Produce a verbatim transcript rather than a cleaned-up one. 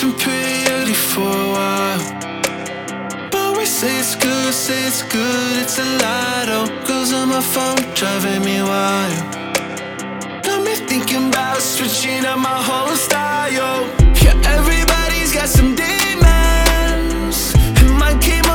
been pretty ugly for a while, but we say it's good, say it's good, it's a lie though. Girls on my phone driving me wild, got me thinking about switching up my whole style. Yeah, everybody's got some demands, and my game